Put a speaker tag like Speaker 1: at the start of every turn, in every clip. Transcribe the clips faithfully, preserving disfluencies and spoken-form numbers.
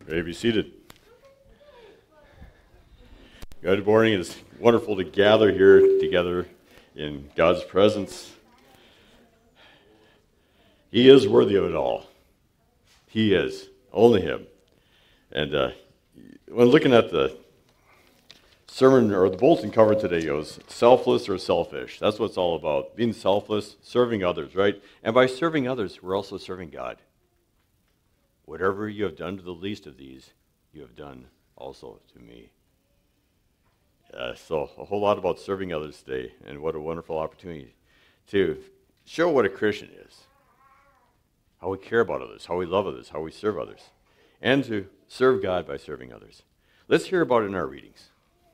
Speaker 1: May be seated. Good morning. It is wonderful to gather here together in God's presence. He is worthy of it all. He is. Only Him. And uh, when looking at the sermon, or the bulletin cover today goes, selfless or selfish. That's what it's all about. Being selfless, serving others, right? And by serving others, we're also serving God. Whatever you have done to the least of these, you have done also to me. Uh, so a whole lot about serving others today, and what a wonderful opportunity to show what a Christian is, how we care about others, how we love others, how we serve others, and to serve God by serving others. Let's hear about it in our readings.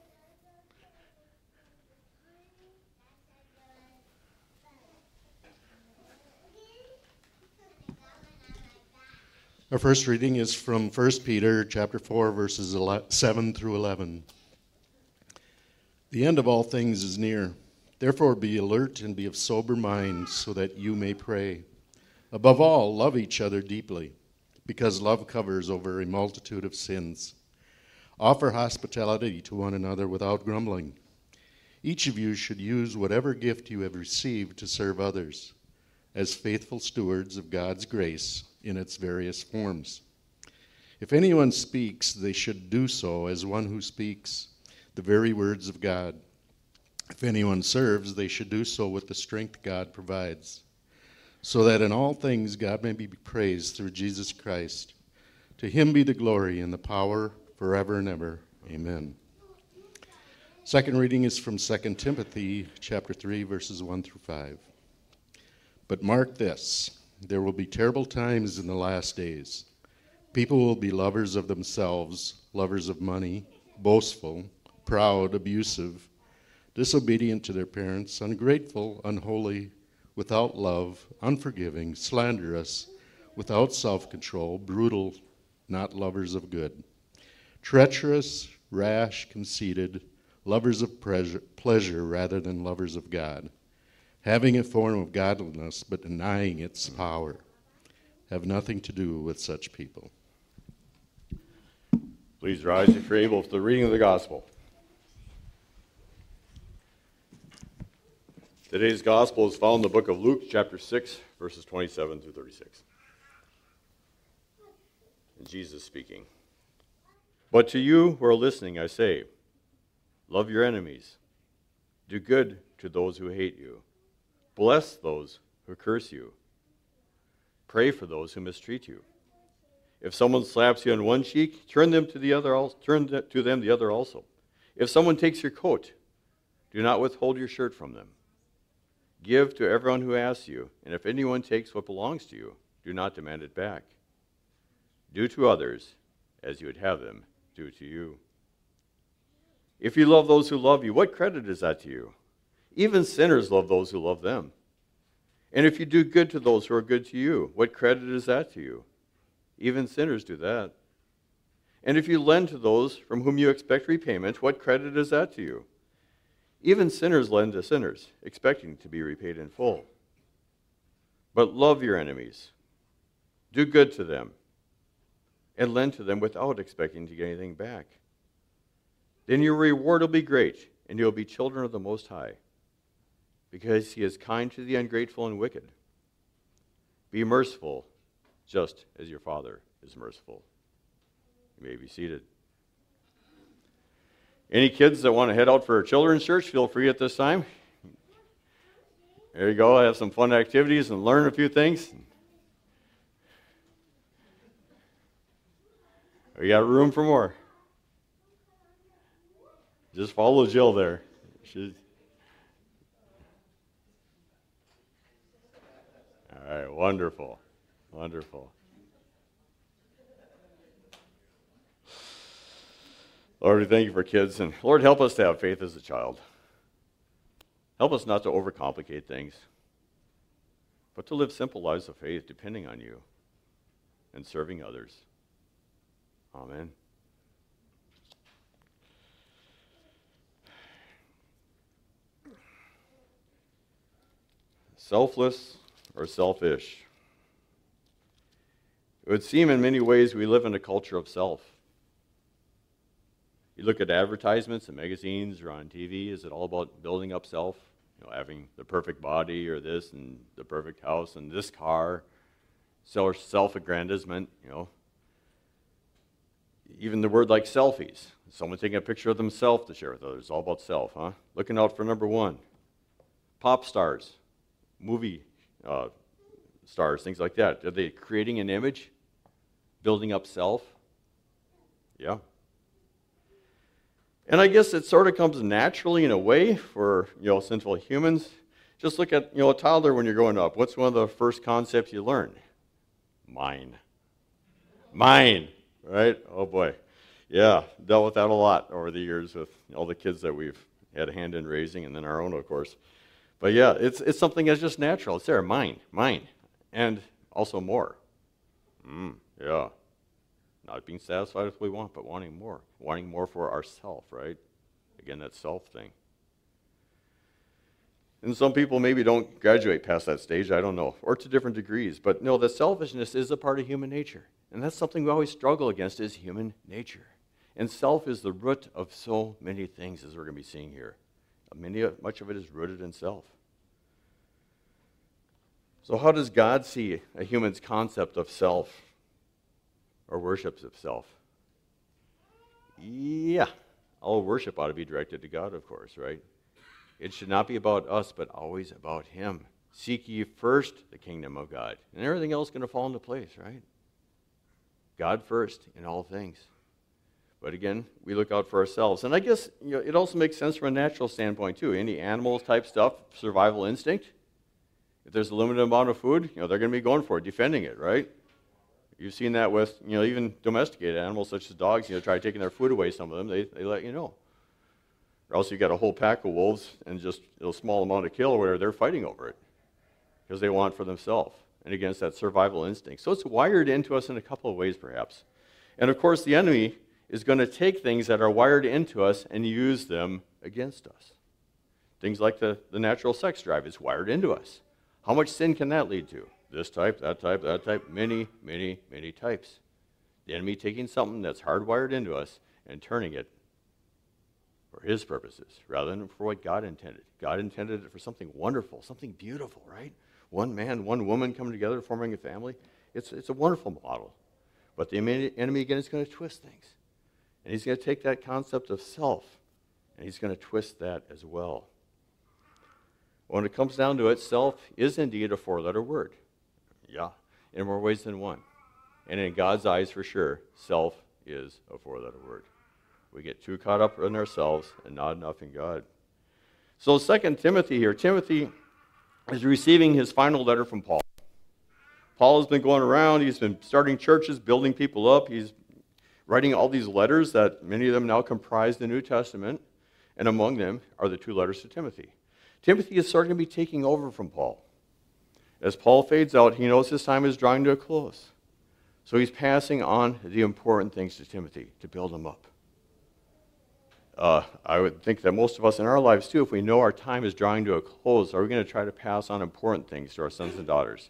Speaker 2: Our first reading is from First Peter chapter four, verses seven through eleven. The end of all things is near. Therefore be alert and be of sober mind, so that you may pray. Above all, love each other deeply, because love covers over a multitude of sins. Offer hospitality to one another without grumbling. Each of you should use whatever gift you have received to serve others, as faithful stewards of God's grace in its various forms. If anyone speaks, they should do so as one who speaks the very words of God. If anyone serves, they should do so with the strength God provides, so that in all things God may be praised through Jesus Christ. To Him be the glory and the power forever and ever. Amen. Second reading is from Second Timothy chapter three, verses one through five. But mark this, there will be terrible times in the last days. People will be lovers of themselves, lovers of money, boastful, proud, abusive, disobedient to their parents, ungrateful, unholy, without love, unforgiving, slanderous, without self-control, brutal, not lovers of good, treacherous, rash, conceited, lovers of pleasure, pleasure rather than lovers of God, having a form of godliness but denying its power. Have nothing to do with such people.
Speaker 1: Please rise if you're able for the reading of the gospel. Today's gospel is found in the book of Luke, chapter six, verses twenty-seven through thirty-six. And Jesus speaking. But to you who are listening, I say, love your enemies. Do good to those who hate you. Bless those who curse you. Pray for those who mistreat you. If someone slaps you on one cheek, turn them to the other. Turn to them the other also. If someone takes your coat, do not withhold your shirt from them. Give to everyone who asks you, and if anyone takes what belongs to you, do not demand it back. Do to others as you would have them do to you. If you love those who love you, what credit is that to you? Even sinners love those who love them. And if you do good to those who are good to you, what credit is that to you? Even sinners do that. And if you lend to those from whom you expect repayment, what credit is that to you? Even sinners lend to sinners, expecting to be repaid in full. But love your enemies. Do good to them, and lend to them without expecting to get anything back. Then your reward will be great, and you'll be children of the Most High, because He is kind to the ungrateful and wicked. Be merciful, just as your Father is merciful. You may be seated. Any kids that want to head out for a children's church, feel free at this time. There you go. Have some fun activities and learn a few things. We got room for more. Just follow Jill there. She's... All right, wonderful, wonderful. Lord, we thank you for kids, and Lord, help us to have faith as a child. Help us not to overcomplicate things, but to live simple lives of faith depending on you and serving others. Amen. Selfless or selfish? It would seem in many ways we live in a culture of self. You look at advertisements and magazines or on T V, is it all about building up self? You know, having the perfect body or this and the perfect house and this car, self-aggrandizement, you know. Even the word like selfies. Someone taking a picture of themselves to share with others. It's all about self, huh? Looking out for number one. Pop stars, movie uh, stars, things like that. Are they creating an image? Building up self? Yeah. And I guess it sort of comes naturally in a way for, you know, sinful humans. Just look at, you know, a toddler when you're growing up. What's one of the first concepts you learn? Mine. Mine, right? Oh boy. Yeah, dealt with that a lot over the years with all the kids that we've had a hand in raising, and then our own, of course. But yeah, it's it's something that's just natural. It's there, mine, mine, and also more. Mm, yeah. Not being satisfied with what we want, but wanting more. Wanting more for ourself, right? Again, that self thing. And some people maybe don't graduate past that stage, I don't know, or to different degrees. But no, the selfishness is a part of human nature. And that's something we always struggle against, is human nature. And self is the root of so many things, as we're going to be seeing here. Many, much of it is rooted in self. So how does God see a human's concept of self or worships of self? Yeah, all worship ought to be directed to God, of course, right? It should not be about us, but always about Him. Seek ye first the kingdom of God, and everything else is going to fall into place, right? God first in all things. But again, we look out for ourselves. And I guess, you know, it also makes sense from a natural standpoint, too. Any animal type stuff, survival instinct. If there's a limited amount of food, you know, they're going to be going for it, defending it, right? You've seen that with, you know, even domesticated animals such as dogs, you know, try taking their food away, some of them, they, they let you know. Or else you got a whole pack of wolves and just a small amount of kill where they're fighting over it because they want it for themselves and against that survival instinct. So it's wired into us in a couple of ways, perhaps. And of course, the enemy is going to take things that are wired into us and use them against us. Things like the, the natural sex drive is wired into us. How much sin can that lead to? This type, that type, that type, many, many, many types. The enemy taking something that's hardwired into us and turning it for his purposes rather than for what God intended. God intended it for something wonderful, something beautiful, right? One man, one woman coming together, forming a family. It's, it's a wonderful model. But the enemy, again, is going to twist things. And he's going to take that concept of self, and he's going to twist that as well. When it comes down to it, self is indeed a four-letter word. Yeah, in more ways than one. And in God's eyes, for sure, self is a four-letter word. We get too caught up in ourselves and not enough in God. So Second Timothy here, Timothy is receiving his final letter from Paul. Paul has been going around, he's been starting churches, building people up, he's writing all these letters that many of them now comprise the New Testament, and among them are the two letters to Timothy. Timothy is starting to be taking over from Paul. As Paul fades out, he knows his time is drawing to a close. So he's passing on the important things to Timothy to build him up. Uh, I would think that most of us in our lives, too, if we know our time is drawing to a close, are we going to try to pass on important things to our sons and daughters?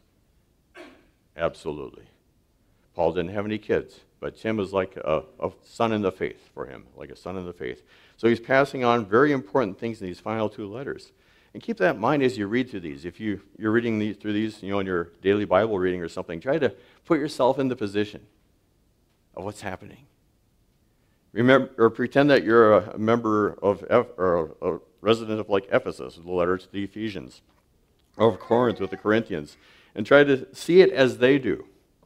Speaker 1: Absolutely. Paul didn't have any kids, but Tim was like a, a son in the faith for him, like a son in the faith. So he's passing on very important things in these final two letters. And keep that in mind as you read through these. If you, you're reading these, through these, you know, in your daily Bible reading or something, try to put yourself in the position of what's happening. Remember, or pretend that you're a member of, Eph, or a, a resident of like Ephesus, the letter to the Ephesians, or of Corinth with the Corinthians, and try to see it as they do.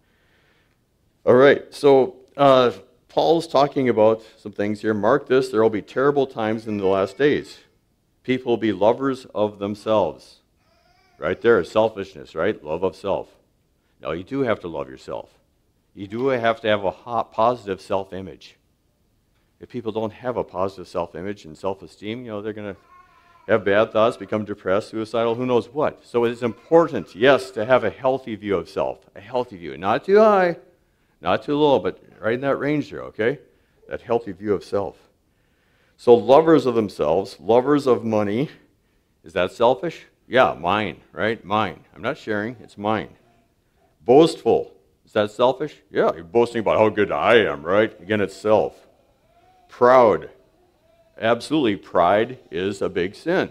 Speaker 1: All right, so uh, Paul's talking about some things here. Mark this, there will be terrible times in the last days. People will be lovers of themselves. Right there, selfishness, right? Love of self. Now, you do have to love yourself. You do have to have a hot, positive self-image. If people don't have a positive self-image and self-esteem, you know, they're going to have bad thoughts, become depressed, suicidal, who knows what. So it is important, yes, to have a healthy view of self. A healthy view. Not too high, not too low, but right in that range there, okay? That healthy view of self. So lovers of themselves, lovers of money. Is that selfish? Yeah, mine, right? Mine. I'm not sharing, it's mine. Boastful. Is that selfish? Yeah, you're boasting about how good I am, right? Again, it's self. Proud. Absolutely, pride is a big sin.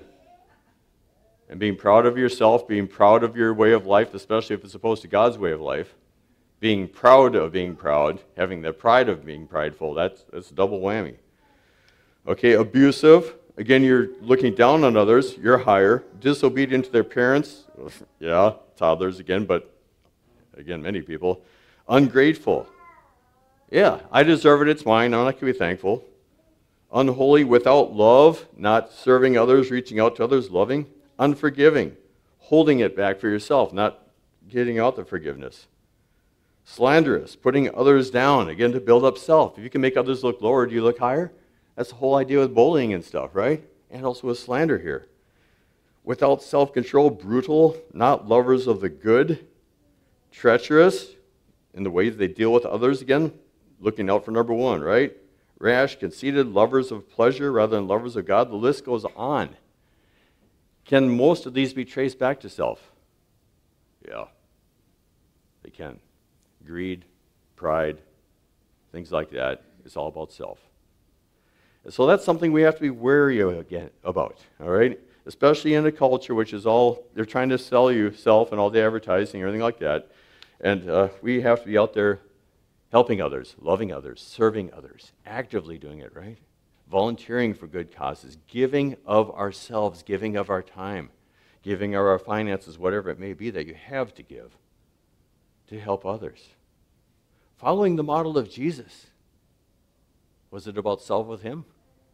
Speaker 1: And being proud of yourself, being proud of your way of life, especially if it's opposed to God's way of life, being proud of being proud, having the pride of being prideful, that's, that's a double whammy. Okay, abusive. Again, you're looking down on others. You're higher. Disobedient to their parents. Yeah, toddlers again, but again, many people. Ungrateful. Yeah, I deserve it. It's mine. I'm not going to be thankful. Unholy, without love, not serving others, reaching out to others, loving. Unforgiving, holding it back for yourself, not getting out the forgiveness. Slanderous, putting others down, again, to build up self. If you can make others look lower, do you look higher? That's the whole idea with bullying and stuff, right? And also with slander here. Without self-control, brutal, not lovers of the good. Treacherous, in the ways they deal with others, again, looking out for number one, right? Rash, conceited, lovers of pleasure rather than lovers of God. The list goes on. Can most of these be traced back to self? Yeah, they can. Greed, pride, things like that. It's all about self. And so that's something we have to be wary again about, all right? Especially in a culture which is all, they're trying to sell you self and all the advertising, everything like that. And uh, we have to be out there helping others, loving others, serving others, actively doing it, right? Volunteering for good causes, giving of ourselves, giving of our time, giving of our finances, whatever it may be that you have to give to help others. Following the model of Jesus. Was it about self with him?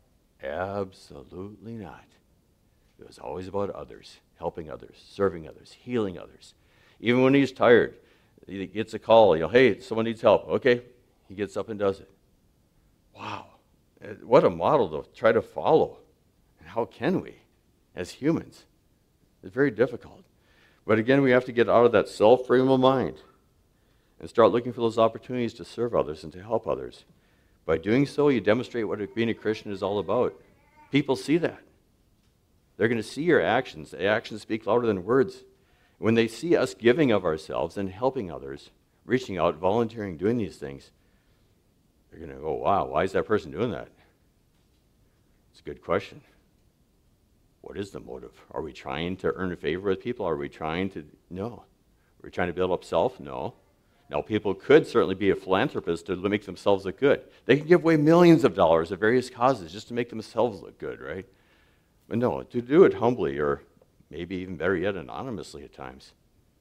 Speaker 1: Absolutely not. It was always about others, helping others, serving others, healing others. Even when he's tired, he gets a call, you know, hey, someone needs help. Okay, he gets up and does it. Wow. What a model to try to follow. And how can we as humans? It's very difficult. But again, we have to get out of that self frame of mind and start looking for those opportunities to serve others and to help others. By doing so, you demonstrate what being a Christian is all about. People see that. They're going to see your actions. The actions speak louder than words. When they see us giving of ourselves and helping others, reaching out, volunteering, doing these things, they're going to go, wow, why is that person doing that? It's a good question. What is the motive? Are we trying to earn favor with people? Are we trying to, no. Are we trying to build up self? No. Now, people could certainly be a philanthropist to make themselves look good. They can give away millions of dollars to various causes just to make themselves look good, right? But no, to do it humbly or maybe even better yet, anonymously at times,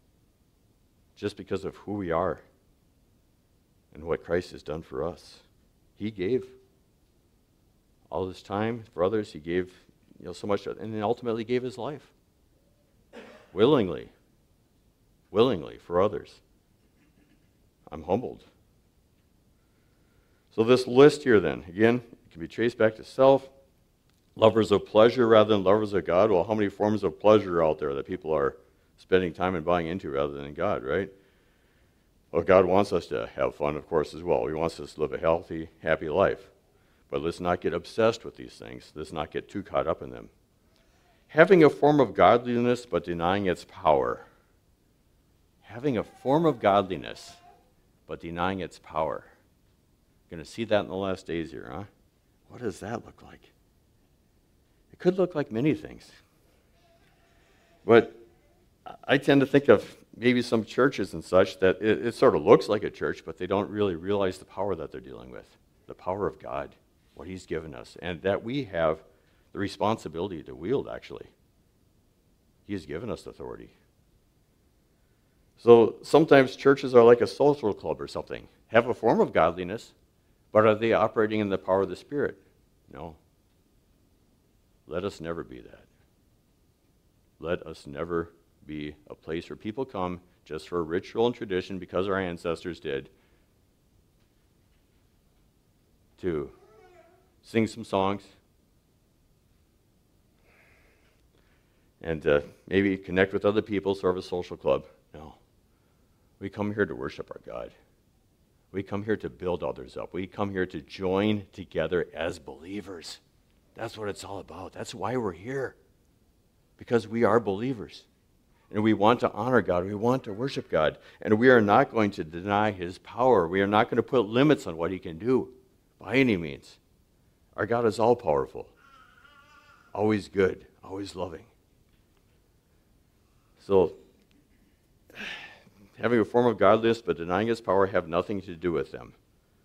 Speaker 1: just because of who we are and what Christ has done for us. He gave all this time for others. He gave, you know, so much, and then ultimately gave his life willingly, willingly for others. I'm humbled. So this list here then, again, it can be traced back to self. Lovers of pleasure rather than lovers of God. Well, how many forms of pleasure are out there that people are spending time and buying into rather than God, right? Well, God wants us to have fun, of course, as well. He wants us to live a healthy, happy life. But let's not get obsessed with these things. Let's not get too caught up in them. Having a form of godliness but denying its power. Having a form of godliness but denying its power. Going to see that in the last days here, huh? What does that look like? It could look like many things. But I tend to think of maybe some churches and such that it, it sort of looks like a church, but they don't really realize the power that they're dealing with, the power of God, what he's given us, and that we have the responsibility to wield, actually. He has given us authority. So sometimes churches are like a social club or something, have a form of godliness, but are they operating in the power of the Spirit? No. Let us never be that. Let us never be a place where people come just for ritual and tradition because our ancestors did, to sing some songs and uh, maybe connect with other people, serve a social club. No. We come here to worship our God. We come here to build others up. We come here to join together as believers. That's what it's all about. That's why we're here. Because we are believers. And we want to honor God. We want to worship God. And we are not going to deny his power. We are not going to put limits on what he can do by any means. Our God is all-powerful, always good, always loving. So, having a form of godliness but denying his power have nothing to do with them.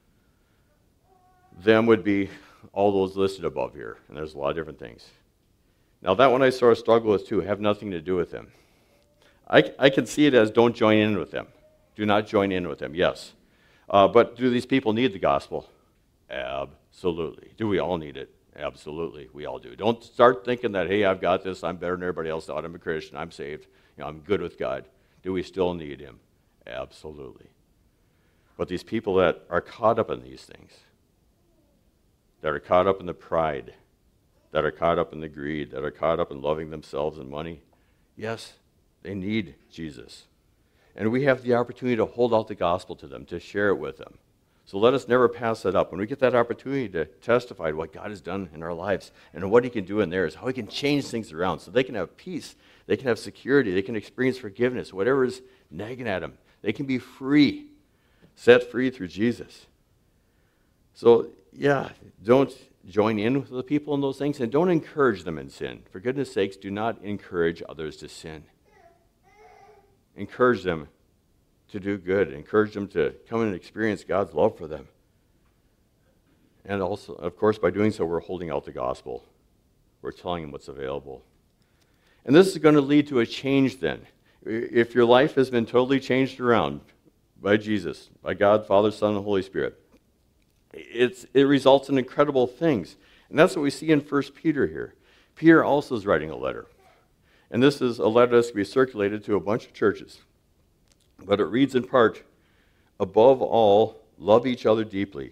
Speaker 1: Them would be all those listed above here, and there's a lot of different things. Now, that one I sort of struggle with too, have nothing to do with them. I, I can see it as don't join in with them. Do not join in with them, yes. Uh, but do these people need the gospel? Absolutely. Do we all need it? Absolutely, we all do. Don't start thinking that, hey, I've got this, I'm better than everybody else, I'm a Christian, I'm saved, you know, I'm good with God. Do we still need him? Absolutely. But these people that are caught up in these things, that are caught up in the pride, that are caught up in the greed, that are caught up in loving themselves and money, yes, they need Jesus. And we have the opportunity to hold out the gospel to them, to share it with them. So let us never pass that up. When we get that opportunity to testify to what God has done in our lives and what he can do in theirs, how he can change things around so they can have peace, they can have security, they can experience forgiveness, whatever is nagging at them. They can be free, set free through Jesus. So, yeah, don't join in with the people in those things and don't encourage them in sin. For goodness sakes, do not encourage others to sin. Encourage them to do good. Encourage them to come and experience God's love for them. And also, of course, by doing so, we're holding out the gospel. We're telling them what's available. And this is going to lead to a change then. If your life has been totally changed around by Jesus, by God, Father, Son, and Holy Spirit, it's, it results in incredible things. And that's what we see in First Peter here. Peter also is writing a letter. And this is a letter that's going to be circulated to a bunch of churches. But it reads in part, above all, love each other deeply.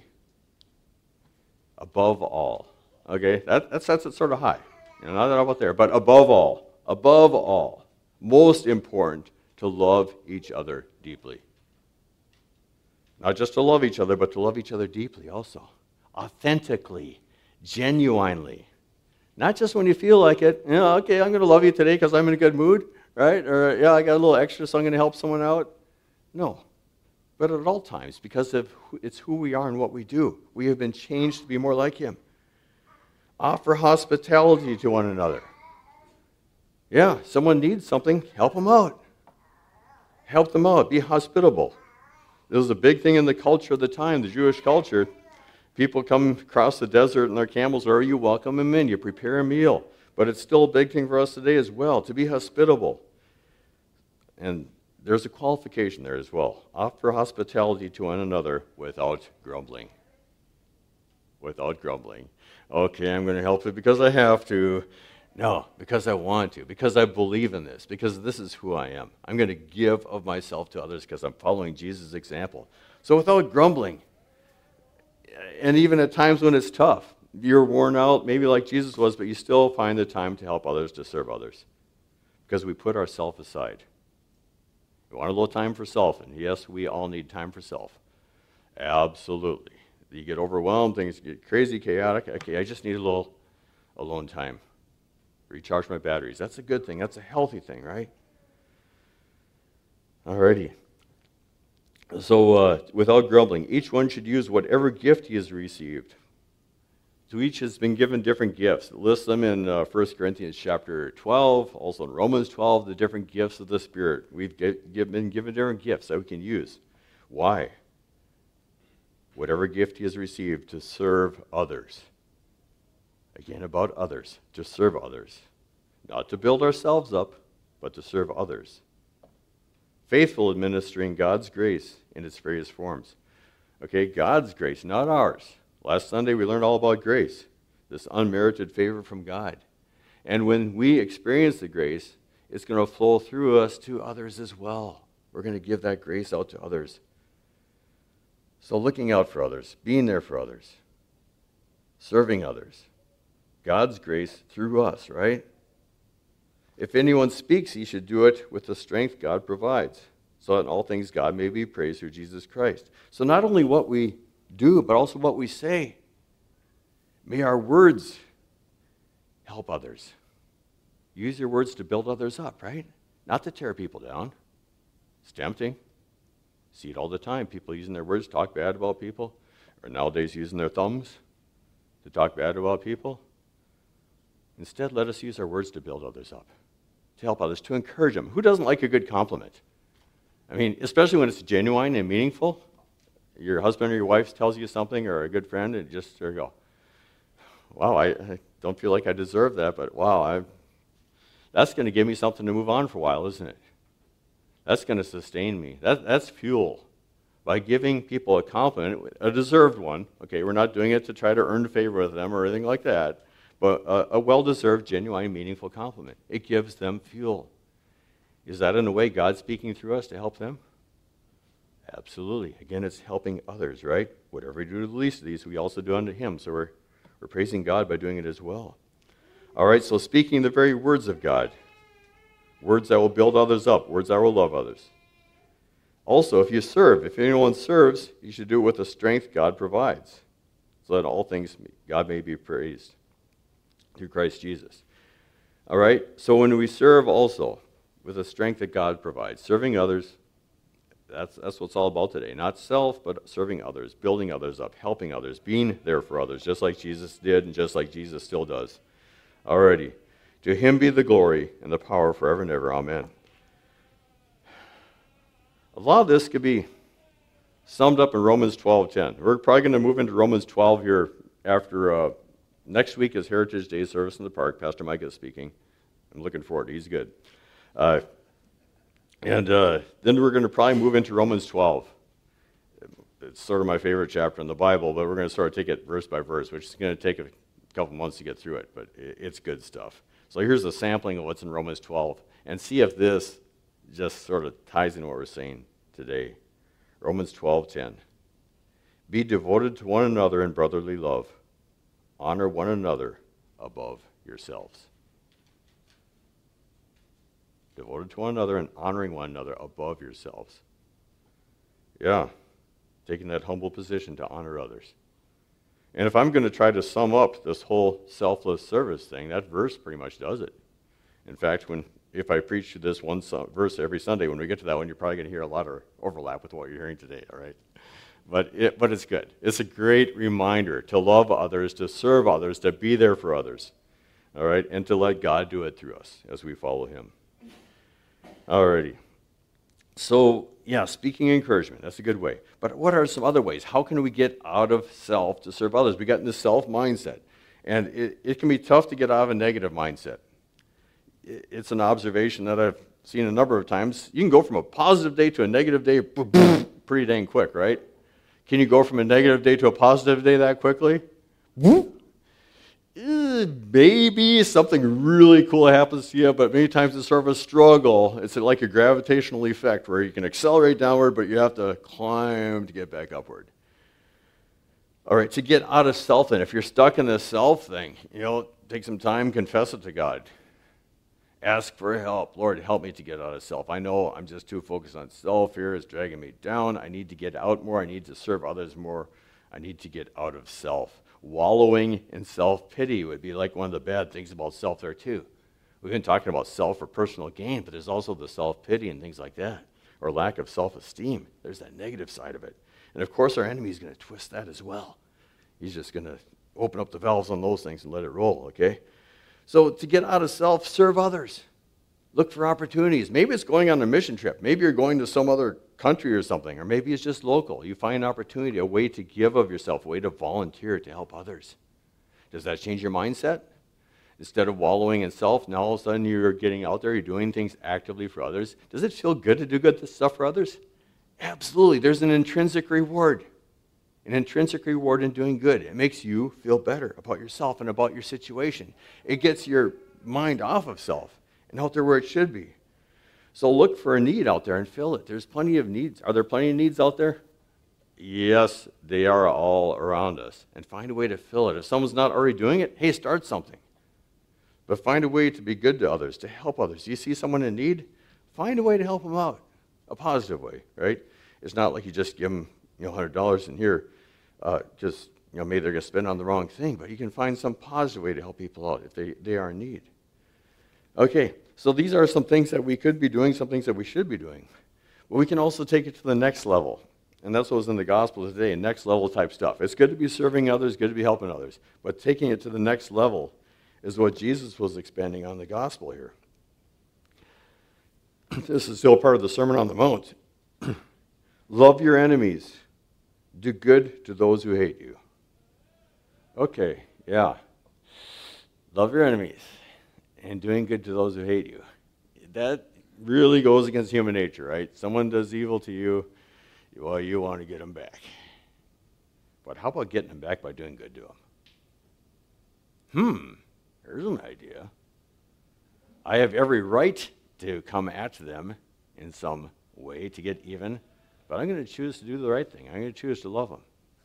Speaker 1: Above all. Okay, that, that sets it sort of high. You know, not that up there, but above all. Above all. Most important, to love each other deeply. Not just to love each other, but to love each other deeply also. Authentically, genuinely. Not just when you feel like it. You know, okay, I'm going to love you today because I'm in a good mood, right? Or, yeah, I got a little extra, so I'm going to help someone out. No. But at all times, because of who, it's who we are and what we do. We have been changed to be more like him. Offer hospitality to one another. Yeah, someone needs something, help them out. Help them out. Be hospitable. This was a big thing in the culture of the time, the Jewish culture. People come across the desert and their camels, or you welcome them in, you prepare a meal. But it's still a big thing for us today as well, to be hospitable. And there's a qualification there as well. Offer hospitality to one another without grumbling. Without grumbling. Okay, I'm going to help it because I have to. No, because I want to, because I believe in this, because this is who I am. I'm going to give of myself to others because I'm following Jesus' example. So without grumbling, and even at times when it's tough, you're worn out, maybe like Jesus was, but you still find the time to help others, to serve others, because we put ourselves aside. We want a little time for self, and yes, we all need time for self. Absolutely. You get overwhelmed, things get crazy, chaotic. Okay, I just need a little alone time. Recharge my batteries. That's a good thing. That's a healthy thing, right? Alrighty. So, uh, without grumbling, each one should use whatever gift he has received. So each has been given different gifts. It lists them in uh, First Corinthians chapter twelve, also in Romans twelve, the different gifts of the Spirit. We've get, get, been given different gifts that we can use. Why? Whatever gift he has received to serve others. Again, about others, to serve others. Not to build ourselves up, but to serve others. Faithful administering God's grace in its various forms. Okay, God's grace, not ours. Last Sunday we learned all about grace, this unmerited favor from God. And when we experience the grace, it's going to flow through us to others as well. We're going to give that grace out to others. So looking out for others, being there for others, serving others. God's grace through us, right? If anyone speaks, he should do it with the strength God provides, so that in all things God may be praised through Jesus Christ. So not only what we do, but also what we say. May our words help others. Use your words to build others up, right? not to tear people down. It's tempting. See it all the time. People using their words to talk bad about people, or nowadays using their thumbs to talk bad about people. Instead, let us use our words to build others up, to help others, to encourage them. Who doesn't like a good compliment? I mean, especially when it's genuine and meaningful. Your husband or your wife tells you something, or a good friend, and just there you go. Wow, I, I don't feel like I deserve that, but wow, I, that's going to give me something to move on for a while, isn't it? That's going to sustain me. That, that's fuel. By giving people a compliment, a deserved one, okay, we're not doing it to try to earn favor with them or anything like that, but a, a well-deserved, genuine, meaningful compliment. It gives them fuel. Is that in a way God speaking through us to help them? Absolutely. Again, it's helping others, right? Whatever we do to the least of these, we also do unto him. So we're, we're praising God by doing it as well. All right, so speaking the very words of God, words that will build others up, words that will love others. Also, if you serve, if anyone serves, you should do it with the strength God provides, so that all things God may be praised through Christ Jesus. All right, so when we serve also with the strength that God provides, serving others, that's, that's what it's all about today. Not self, but serving others, building others up, helping others, being there for others, just like Jesus did and just like Jesus still does. Alrighty. To him be the glory and the power forever and ever. Amen. A lot of this could be summed up in Romans twelve ten. We're probably going to move into Romans twelve here after uh, next week is Heritage Day service in the park. Pastor Mike is speaking. I'm looking forward. He's good. Uh, and uh, then we're going to probably move into Romans twelve. It's sort of my favorite chapter in the Bible, but we're going to sort of take it verse by verse, which is going to take a couple months to get through it, but it's good stuff. So here's a sampling of what's in Romans twelve, and see if this just sort of ties into what we're saying today. Romans twelve ten. Be devoted to one another in brotherly love. Honor one another above yourselves. Devoted to one another and honoring one another above yourselves. Yeah, taking that humble position to honor others. And if I'm going to try to sum up this whole selfless service thing, that verse pretty much does it. In fact, when if I preach this one verse every Sunday, when we get to that one, you're probably going to hear a lot of overlap with what you're hearing today, all right? But, it, but it's good. It's a great reminder to love others, to serve others, to be there for others, all right? And to let God do it through us as we follow him. All righty. So, yeah, speaking encouragement, that's a good way. But what are some other ways? How can we get out of self to serve others? We got in this self mindset. And it, it can be tough to get out of a negative mindset. It, it's an observation that I've seen a number of times. You can go from a positive day to a negative day pretty dang quick, right? Can you go from a negative day to a positive day that quickly? Maybe something really cool happens to you, but many times it's sort of a struggle. It's like a gravitational effect where you can accelerate downward, but you have to climb to get back upward. All right, to get out of self then, if you're stuck in this self thing, you know, take some time, confess it to God. Ask for help. Lord, help me to get out of self. I know I'm just too focused on self here. It's dragging me down. I need to get out more. I need to serve others more. I need to get out of self. Wallowing in self-pity would be like one of the bad things about self there too. We've been talking about self for personal gain, but there's also the self-pity and things like that, or lack of self-esteem. There's that negative side of it. And of course our enemy is going to twist that as well. He's just going to open up the valves on those things and let it roll, okay? So to get out of self, serve others. Look for opportunities. Maybe it's going on a mission trip. Maybe you're going to some other country or something, or maybe it's just local. You find an opportunity, a way to give of yourself, a way to volunteer to help others. Does that change your mindset? Instead of wallowing in self, now all of a sudden you're getting out there, you're doing things actively for others. Does it feel good to do good stuff for others? Absolutely. There's an intrinsic reward. An intrinsic reward in doing good. It makes you feel better about yourself and about your situation. It gets your mind off of self and out there where it should be. So look for a need out there and fill it. There's plenty of needs. Are there plenty of needs out there? Yes, they are all around us. And find a way to fill it. If someone's not already doing it, hey, start something. But find a way to be good to others, to help others. You see someone in need? Find a way to help them out. A positive way, right? It's not like you just give them, you know, one hundred dollars in here. Uh, just, you know, maybe they're going to spend on the wrong thing. But you can find some positive way to help people out if they, they are in need. Okay. So these are some things that we could be doing, some things that we should be doing. But we can also take it to the next level. And that's what was in the gospel today, next level type stuff. It's good to be serving others, good to be helping others. But taking it to the next level is what Jesus was expanding on the gospel here. This is still part of the Sermon on the Mount. Love your enemies. Do good to those who hate you. Okay, yeah. Love your enemies and doing good to those who hate you. That really goes against human nature, right? Someone does evil to you, well, you want to get them back. But how about getting them back by doing good to them? Hmm, here's an idea. I have every right to come at them in some way to get even, but I'm going to choose to do the right thing. I'm going to choose to love them.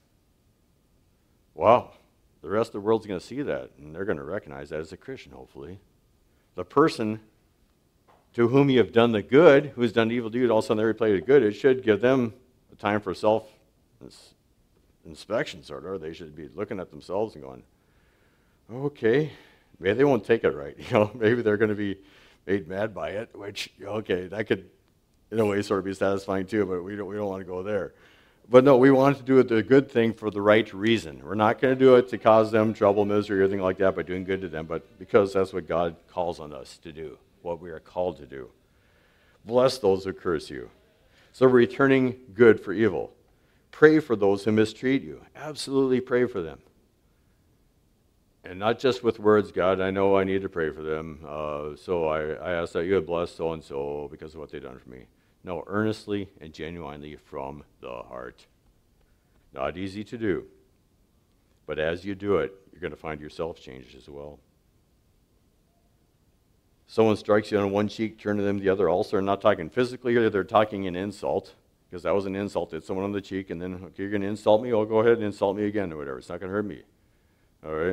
Speaker 1: Wow, the rest of the world's going to see that, and they're going to recognize that as a Christian, hopefully. The person to whom you have done the good, who has done evil to you, all of a sudden they replay the good, it should give them a time for self-inspection, sort of. They should be looking at themselves and going, okay, maybe they won't take it right. You know, maybe they're going to be made mad by it, which, okay, that could, in a way, sort of be satisfying too, but we don't, we don't want to go there. But no, we want to do it the good thing for the right reason. We're not going to do it to cause them trouble, misery, or anything like that by doing good to them, but because that's what God calls on us to do, what we are called to do. Bless those who curse you. So returning good for evil. Pray for those who mistreat you. Absolutely pray for them. And not just with words, God, I know I need to pray for them, uh, so I, I ask that you would bless so-and-so because of what they've done for me. No, earnestly and genuinely from the heart. Not easy to do, but as you do it, you're going to find yourself changed as well. Someone strikes you on one cheek, turn to them the other. Also, they're not talking physically, they're talking in insult, because that was an insult. It's someone on the cheek, and then, okay, you're going to insult me? Oh, go ahead and insult me again or whatever. It's not going to hurt me. All right?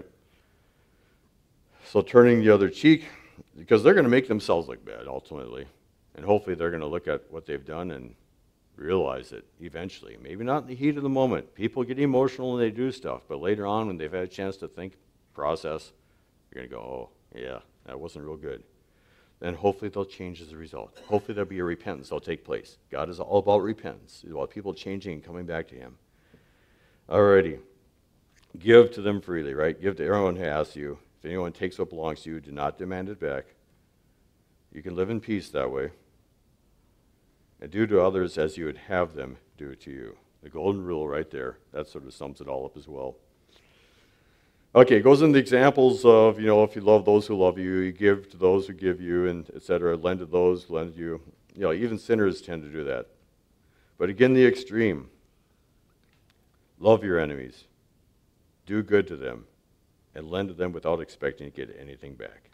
Speaker 1: So turning the other cheek, because they're going to make themselves look bad, ultimately. And hopefully they're going to look at what they've done and realize it eventually. Maybe not in the heat of the moment. People get emotional and they do stuff, but later on when they've had a chance to think, process, you're going to go, oh, yeah, that wasn't real good. Then hopefully they'll change as a result. Hopefully there'll be a repentance that'll take place. God is all about repentance. It's about people changing and coming back to Him. Alrighty. Give to them freely, right? Give to everyone who asks you. If anyone takes what belongs to you, do not demand it back. You can live in peace that way. And do to others as you would have them do to you. The golden rule right there. That sort of sums it all up as well. Okay, it goes into examples of, you know, if you love those who love you, you give to those who give you, and et cetera. Lend to those who lend you. You know, even sinners tend to do that. But again, the extreme. Love your enemies. Do good to them. And lend to them without expecting to get anything back.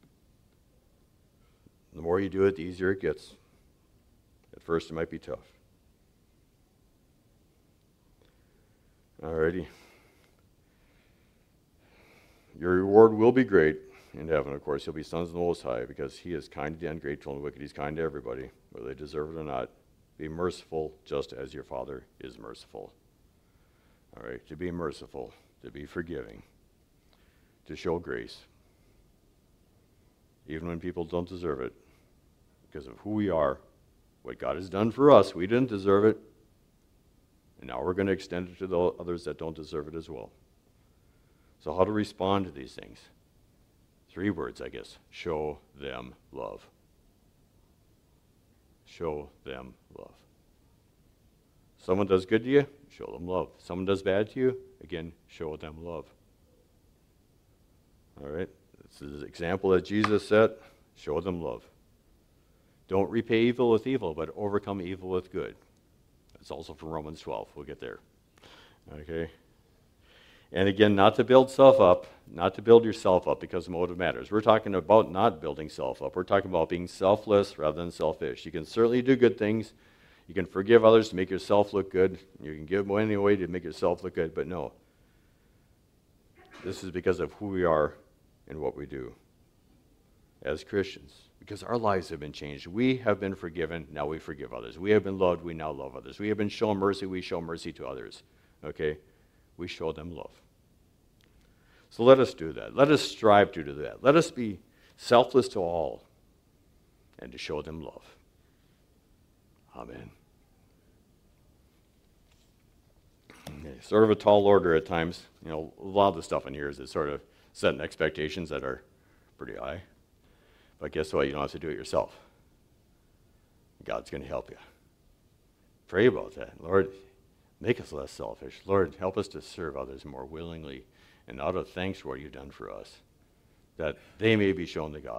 Speaker 1: The more you do it, the easier it gets. At first, it might be tough. Alrighty. Your reward will be great in heaven, of course. You'll be sons of the Most High because He is kind to the ungrateful and wicked. He's kind to everybody, whether they deserve it or not. Be merciful just as your Father is merciful. All right, to be merciful, to be forgiving, to show grace, even when people don't deserve it, because of who we are, what God has done for us. We didn't deserve it, and now we're going to extend it to the others that don't deserve it as well. So how to respond to these things? Three words, I guess. Show them love. Show them love. Someone does good to you, show them love. Someone does bad to you, again, show them love. All right? This is an example that Jesus set. Show them love. Don't repay evil with evil, but overcome evil with good. That's also from Romans twelve. We'll get there. Okay? And again, not to build self up, not to build yourself up because motive matters. We're talking about not building self up. We're talking about being selfless rather than selfish. You can certainly do good things. You can forgive others to make yourself look good. You can give money away to make yourself look good, but no. This is because of who we are and what we do as Christians. Because our lives have been changed. We have been forgiven, now we forgive others. We have been loved, we now love others. We have been shown mercy, we show mercy to others. Okay? We show them love. So let us do that. Let us strive to do that. Let us be selfless to all. and to show them love. Amen. Okay, sort of a tall order at times. You know, a lot of the stuff in here is sort of setting expectations that are pretty high. But guess what? You don't have to do it yourself. God's going to help you. Pray about that. Lord, make us less selfish. Lord, help us to serve others more willingly and out of thanks for what you've done for us, that they may be shown the gospel.